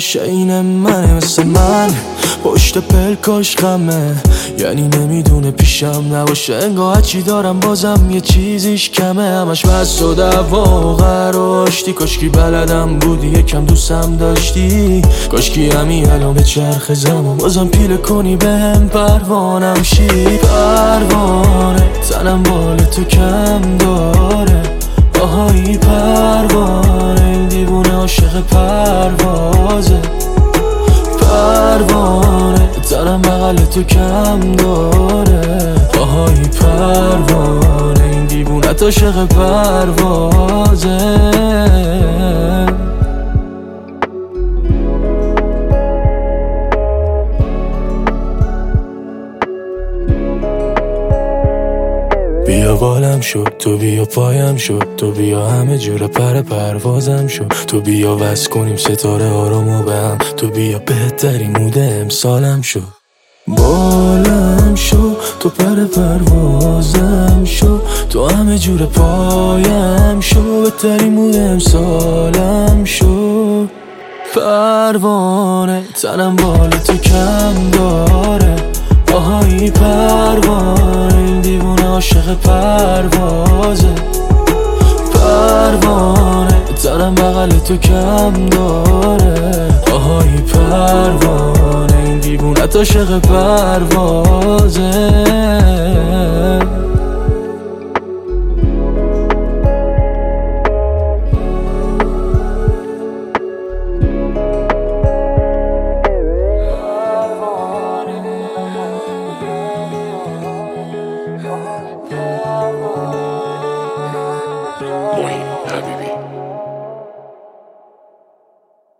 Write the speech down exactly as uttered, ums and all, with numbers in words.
باشه این منه مثل من پشت پلکاش خمه، یعنی نمیدونه پیشم نباشه انگاه چی دارم بازم یه چیزیش کمه. همش بس و دوا و قراشتی، کاشکی بلدم بودی یکم دوستم داشتی، کاشکی همین الان به چرخ زمان بازم پیله کنی بهم پروانم شی. پروانه تنم بال تو کم داره، آهایی پروانه این دیوونه عاشق پروازه. پروانه تنم بغل تو کم داره، آهایی پروانه این دیوونه عاشق پروازه. بیا بالم شد تو، بیا پایم شد تو، بیا همه جور پر پروازم شد تو، بیا وصل کنیم ستاره آرامو به هم تو، بیا بهترین مود امسالم شد. بالم شد تو، پر پروازم شد تو، همه جور پایم شد، بهترین مود امسالم شد. پروانه تنم بال تو کم داره، آهایی پروانه این دیوونه عاشق پروازه. پروانه تنم بغل تو کم داره، آهایی پروانه این دیوونه عاشق پروازه. Moin Habibi.